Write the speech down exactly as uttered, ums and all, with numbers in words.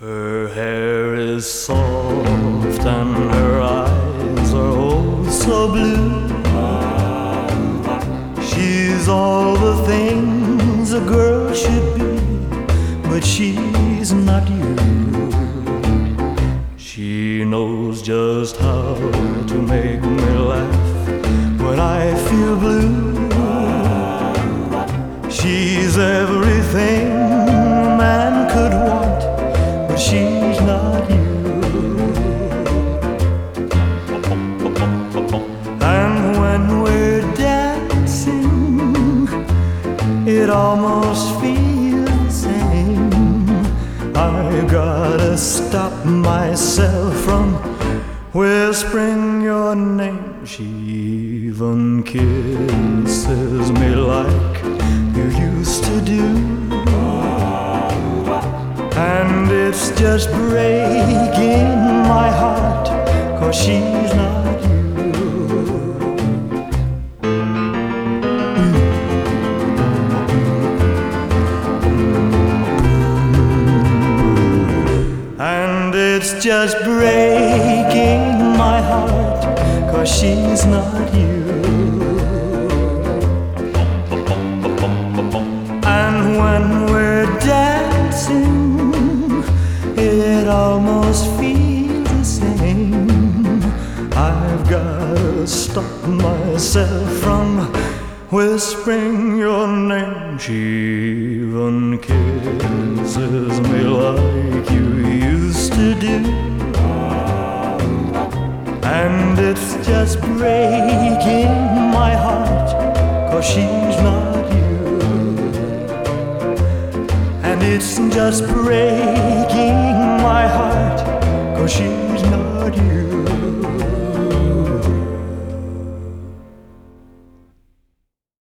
Her hair is soft and her eyes are oh so blue. She's all the things a girl should be, but she's not you. She knows just how to make me laugh when I feel blue. She's everything a man could want, but she's not you. And when we're dancing, it almost feels the same. I gotta stop myself from whispering your name. She even kisses me like you used to do, and it's just breaking my heart, 'cause she's not you. And it's just breaking my heart, 'cause she's not you. And when we're dancing, it almost feels the same. I've gotta stop myself from whispering your name. She even kisses me like you used to do, and it's just breaking my heart, 'cause she's not you. And it's just breaking my heart, 'cause she's not you.